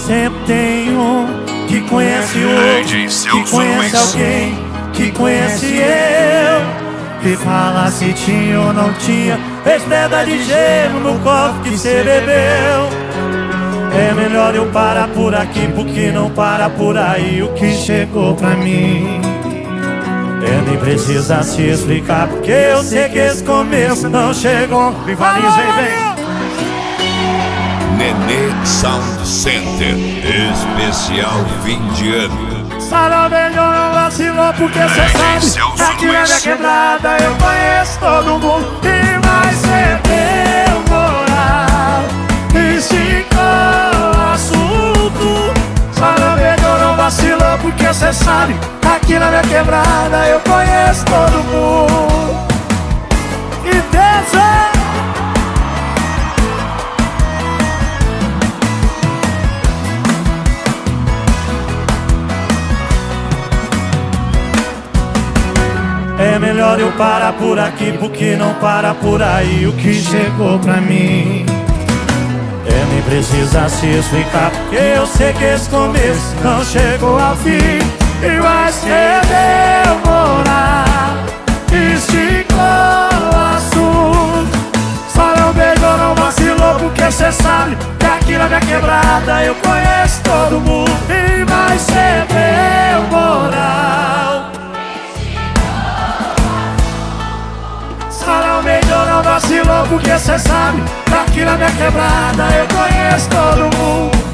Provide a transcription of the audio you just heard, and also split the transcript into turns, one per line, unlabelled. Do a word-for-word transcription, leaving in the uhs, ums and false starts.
Sempre tem um que conhece outro, que conhece alguém, que conhece eu. Que fala se tinha ou não tinha, fez pedra de gelo no copo que cê bebeu. É melhor eu parar por aqui, porque não para por aí o que chegou pra mim. É, nem precisa se explicar, porque eu sei que esse começo não chegou. Rivalize, vem!
Nenê Sound Center, especial fim de ano.
Salve, não vacilou, porque cê sabe, aqui na minha quebrada eu conheço todo mundo. E vai ser meu moral, esticou o assunto. Salve, não vacilou, porque cê sabe, aqui na minha quebrada eu conheço todo mundo. E dança! É melhor eu parar por aqui, porque não para por aí o que chegou pra mim. É, nem precisa se explicar, porque eu sei que esse começo não chegou ao fim. E vai ser demorar, esticou o assunto. Só não beijou, não vacilou, porque cê sabe que aqui na minha quebrada eu conheço todo mundo. E vai ser demorar. Não vacilou, porque cê sabe, aqui na minha quebrada eu conheço todo mundo.